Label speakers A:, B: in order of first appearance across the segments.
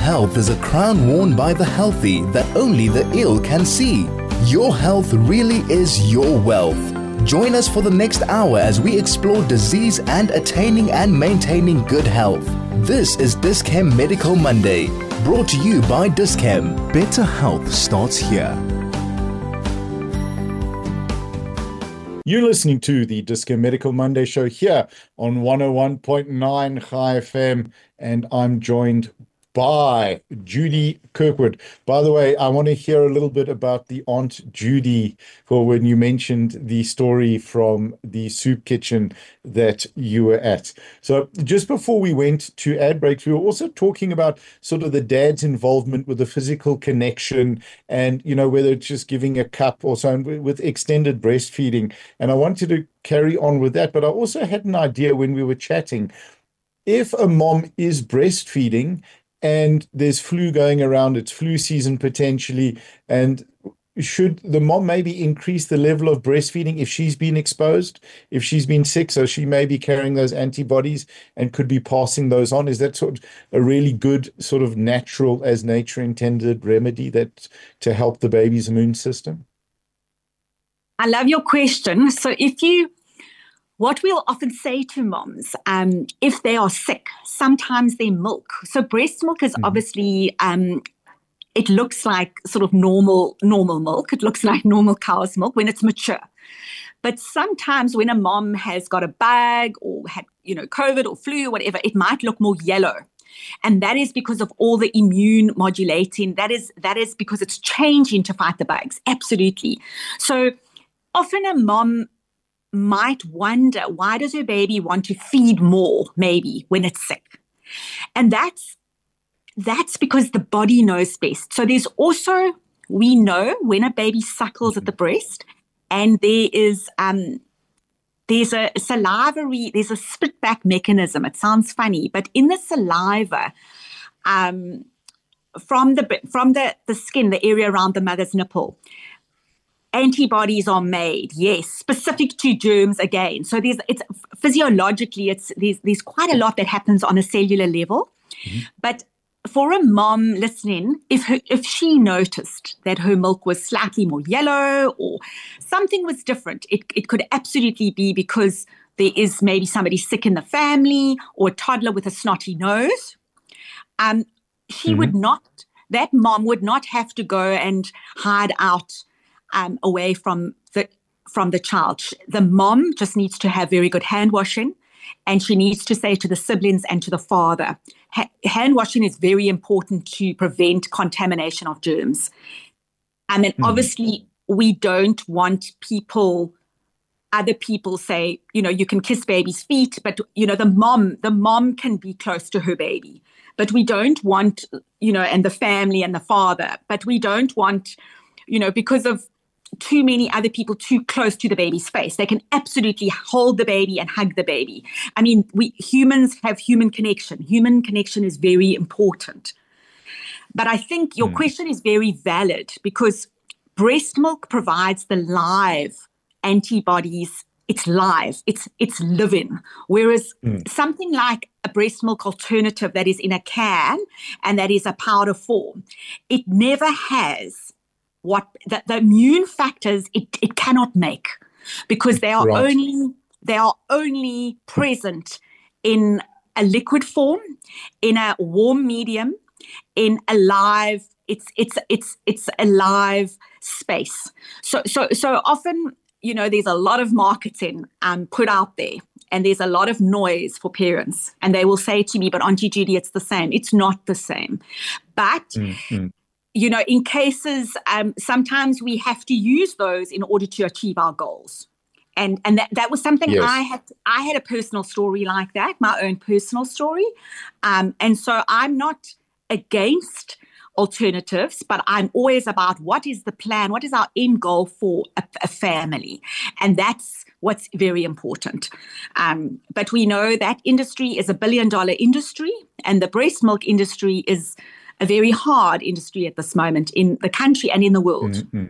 A: health is a crown worn by the healthy that only the ill can see. Your health really is your wealth. Join us for the next hour as we explore disease and attaining and maintaining good health. This is Dis-Chem Medical Monday, brought to you by Dis-Chem. Better health starts here.
B: You're listening to the Dis-Chem Medical Monday show here on 101.9 Chai FM, and I'm joined by Judy Kirkwood. By the way, I want to hear a little bit about the Aunt Judy for when you mentioned the story from the soup kitchen that you were at. So just before we went to ad breaks, we were also talking about sort of the dad's involvement with the physical connection and, you know, whether it's just giving a cup or so with extended breastfeeding. And I wanted to carry on with that, but I also had an idea when we were chatting. If a mom is breastfeeding and there's flu going around, it's flu season potentially, and should the mom maybe increase the level of breastfeeding if she's been exposed, if she's been sick, so she may be carrying those antibodies and could be passing those on? Is that sort of a really good sort of natural, as nature intended remedy that to help the baby's immune system?
C: I love your question. So what we'll often say to moms, if they are sick, sometimes their milk. So breast milk is obviously, it looks like sort of normal milk. It looks like normal cow's milk when it's mature. But sometimes when a mom has got a bug or had, COVID or flu or whatever, it might look more yellow. And that is because of all the immune modulating. That is because it's changing to fight the bugs. Absolutely. So often a mom might wonder, why does her baby want to feed more maybe when it's sick? And that's because the body knows best. So there's also, we know when a baby suckles at the breast and there's a salivary, there's a split back mechanism. It sounds funny, but in the saliva, from the skin, the area around the mother's nipple, antibodies are made, yes, specific to germs again. So it's physiologically, there's quite a lot that happens on a cellular level. Mm-hmm. But for a mom listening, if she noticed that her milk was slightly more yellow or something was different, it could absolutely be because there is maybe somebody sick in the family or a toddler with a snotty nose. That mom would not have to go and hide out away from the child. The mom just needs to have very good hand washing, and she needs to say to the siblings and to the father, hand washing is very important to prevent contamination of germs. Obviously, we don't want other people say, you can kiss baby's feet, but, the mom can be close to her baby. But we don't want, and the family and the father, but we don't want, because of too many other people too close to the baby's face. They can absolutely hold the baby and hug the baby. I mean, we humans have human connection. Human connection is very important. But I think your question is very valid because breast milk provides the live antibodies. It's live. It's living. Whereas something like a breast milk alternative that is in a can and that is a powder form, it never has what the immune factors it cannot make because they are only present in a liquid form, in a warm medium, in a live. It's a live space. So often, there's a lot of marketing put out there, and there's a lot of noise for parents, and they will say to me, "But Auntie Judy, it's the same." It's not the same, but. In cases, sometimes we have to use those in order to achieve our goals. And that was something yes. I had a personal story like that, my own personal story. And so I'm not against alternatives, but I'm always about what is the plan, what is our end goal for a family. And that's what's very important. But we know that industry is $1 billion industry, and the breast milk industry is a very hard industry at this moment in the country and in the world. Mm-hmm.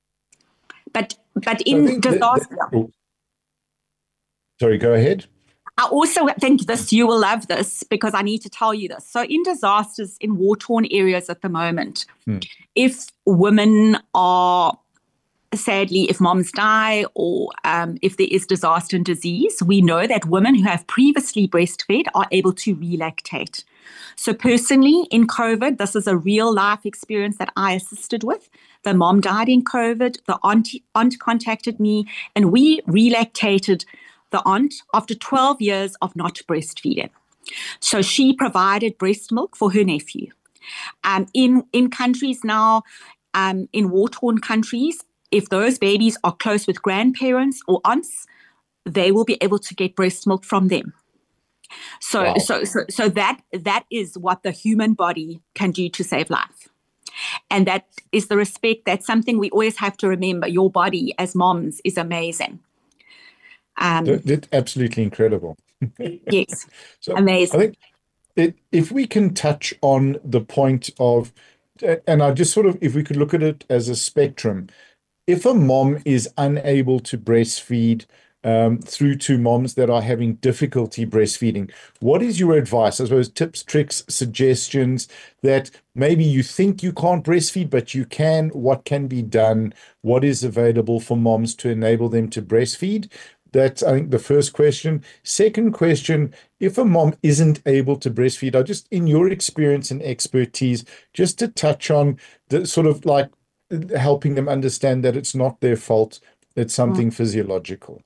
C: But in disaster...
B: Sorry, go ahead.
C: I also think you will love this because I need to tell you this. So in disasters in war-torn areas at the moment, if women are, sadly, if moms die or if there is disaster and disease, we know that women who have previously breastfed are able to relactate. So personally, in COVID, this is a real life experience that I assisted with. The mom died in COVID. The aunt contacted me, and we relactated the aunt after 12 years of not breastfeeding. So she provided breast milk for her nephew. In countries now, in war-torn countries, if those babies are close with grandparents or aunts, they will be able to get breast milk from them. So, wow. so that is what the human body can do to save life. And that is the respect. That's something we always have to remember. Your body as moms is amazing.
B: That's absolutely incredible.
C: Yes, so amazing.
B: I think if we can touch on the point of, and I just sort of, if we could look at it as a spectrum, if a mom is unable to breastfeed through to moms that are having difficulty breastfeeding, what is your advice? I suppose tips, tricks, suggestions that maybe you think you can't breastfeed, but you can. What can be done? What is available for moms to enable them to breastfeed? That's, I think, the first question. Second question, if a mom isn't able to breastfeed, just in your experience and expertise, just to touch on the sort of like helping them understand that it's not their fault, it's something physiological.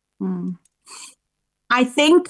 C: I think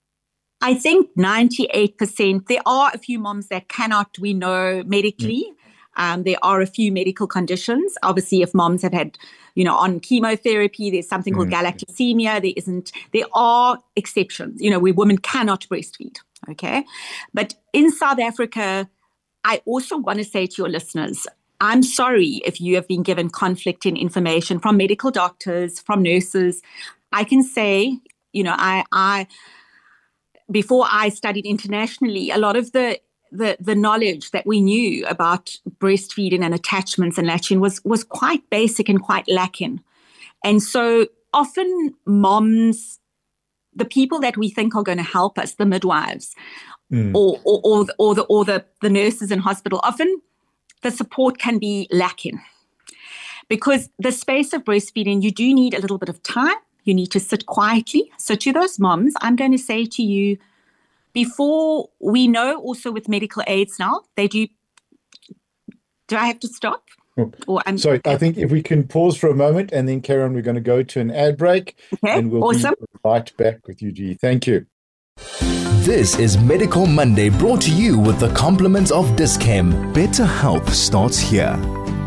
C: 98%, there are a few moms that cannot, we know medically. There are a few medical conditions. Obviously, if moms have had, on chemotherapy, there's something called galactosemia. There are exceptions, where women cannot breastfeed. Okay. But in South Africa, I also want to say to your listeners, I'm sorry if you have been given conflicting information from medical doctors, from nurses. I can say, I before I studied internationally, a lot of the knowledge that we knew about breastfeeding and attachments and latching was quite basic and quite lacking. And so often moms, the people that we think are going to help us, the midwives or the nurses in hospital, often the support can be lacking. Because the space of breastfeeding, you do need a little bit of time. You need to sit quietly. So to those moms, I'm going to say to you, before we know also with medical aids now, they do I have to stop?
B: Sorry, I think if we can pause for a moment and then, Karen, we're going to go to an ad break.
C: Okay,
B: and we'll be right back with you, G. Thank you.
A: This is Medical Monday, brought to you with the compliments of Dis-Chem. Better health starts here.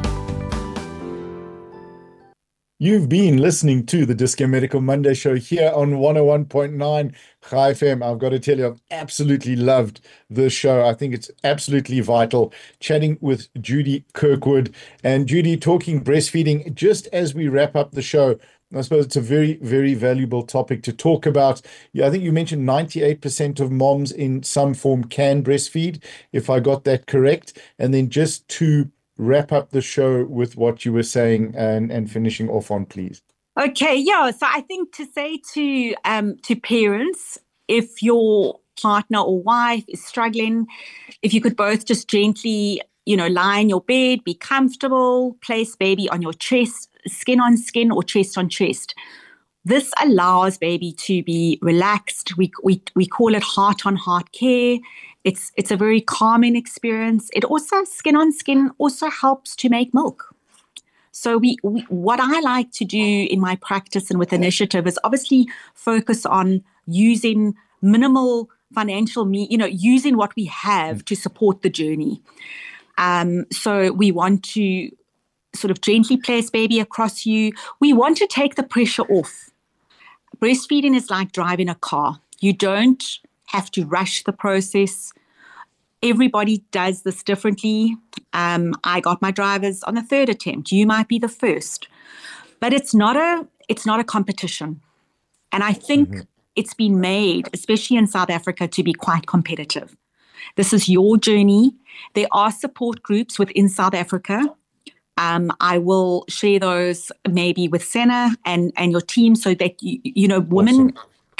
B: You've been listening to the Dis-Chem Medical Monday show here on 101.9 Chai FM. I've got to tell you, I've absolutely loved this show. I think it's absolutely vital. Chatting with Judy Kirkwood. And Judy, talking breastfeeding, just as we wrap up the show, I suppose it's a very, very valuable topic to talk about. Yeah, I think you mentioned 98% of moms in some form can breastfeed, if I got that correct. And then just to wrap up the show with what you were saying and finishing off on, please.
C: Okay, yeah. So I think to say to parents, if your partner or wife is struggling, if you could both just gently, lie in your bed, be comfortable, place baby on your chest, skin on skin or chest on chest. This allows baby to be relaxed. We call it heart on heart care. It's a very calming experience. It also, skin on skin, also helps to make milk. So what I like to do in my practice and with initiative is obviously focus on using minimal financial, using what we have to support the journey. So we want to sort of gently place baby across you. We want to take the pressure off. Breastfeeding is like driving a car. You don't have to rush the process. Everybody does this differently. I got my drivers on the third attempt. You might be the first. But it's not a competition. And I think it's been made, especially in South Africa, to be quite competitive. This is your journey. There are support groups within South Africa. I will share those maybe with Senna and your team so that, women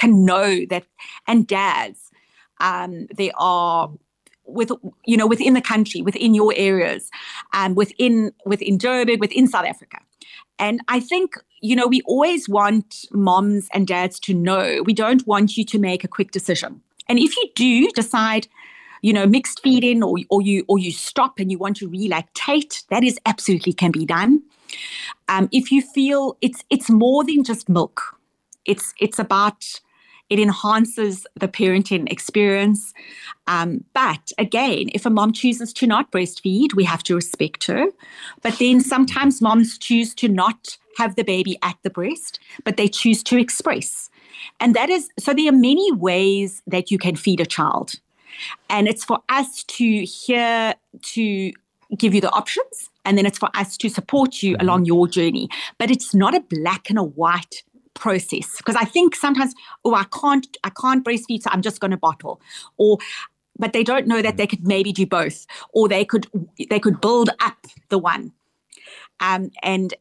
C: can know that, and dads, there are within the country, within your areas, within Joburg, within South Africa. And I think, we always want moms and dads to know, we don't want you to make a quick decision. And if you do decide, mixed feeding, or you stop and you want to relactate, that is absolutely can be done. If you feel it's more than just milk, it's about, it enhances the parenting experience. But again, if a mom chooses to not breastfeed, we have to respect her. But then sometimes moms choose to not have the baby at the breast, but they choose to express. And so there are many ways that you can feed a child. And it's for us to give you the options, and then it's for us to support you along your journey. But it's not a black and a white process, because I think sometimes, I can't breastfeed, so I'm just going to bottle, but they don't know that they could maybe do both, or they could build up the one, and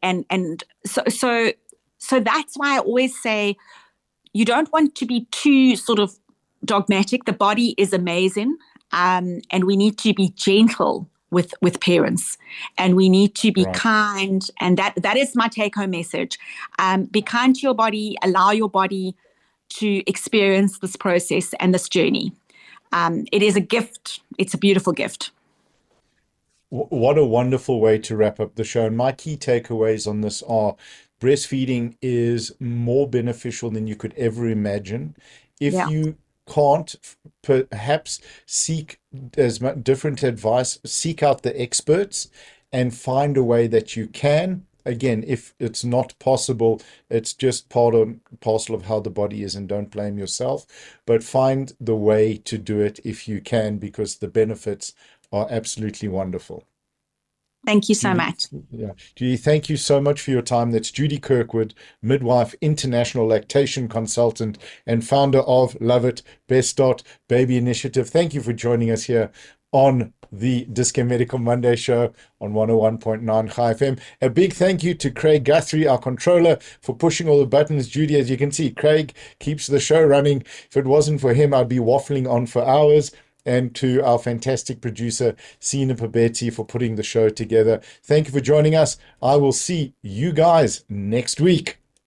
C: so that's why I always say you don't want to be too sort of dogmatic. The body is amazing, and we need to be gentle with parents, and we need to be kind, and that is my take-home message. Be kind to your body, allow your body to experience this process and this journey. It is a gift. It's a beautiful gift.
B: What a wonderful way to wrap up the show. And my key takeaways on this are: breastfeeding is more beneficial than you could ever imagine. If you can't, perhaps seek as much different advice, seek out the experts and find a way that you can. Again, if it's not possible, it's just part and parcel of how the body is, and don't blame yourself, but find the way to do it if you can, because the benefits are absolutely wonderful.
C: Thank you so much.
B: Yeah, Judy, thank you so much for your time. That's Judy Kirkwood, midwife, international lactation consultant, and founder of Love It, Best Start Baby Initiative. Thank you for joining us here on the Dis-Chem Medical Monday show on 101.9 Chai FM. A big thank you to Craig Guthrie, our controller, for pushing all the buttons. Judy, as you can see, Craig keeps the show running. If it wasn't for him, I'd be waffling on for hours. And to our fantastic producer, Sina Pabetti, for putting the show together. Thank you for joining us. I will see you guys next week.